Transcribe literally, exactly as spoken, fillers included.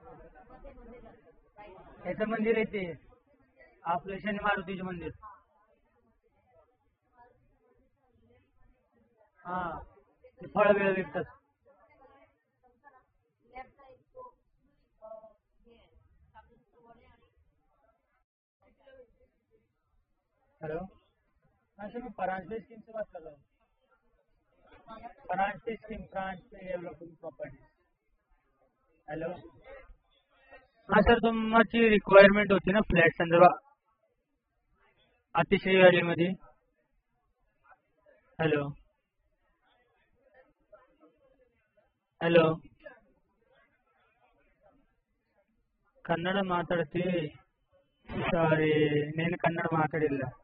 याचं मंदिर आहे ते आपलं शनी मारुतीचे मंदिर. हा ते फळ वेळ विकतात. हेलो हाँ सर, मैं फरांस स्कीम से बात कर रहा हूँ. France scheme, France developing property. Hello हां सर, तुमची रिक्वायरमेंट होती ना फ्लॅट संदर्भात अतिशय व्हॅलीमध्ये. हॅलो ಹಲೋ ಕನ್ನಡ ಮಾತಾಡ್ತಿ ಸಾರಿ, ನೀನು ಕನ್ನಡ ಮಾತಾಡಿಲ್ಲ.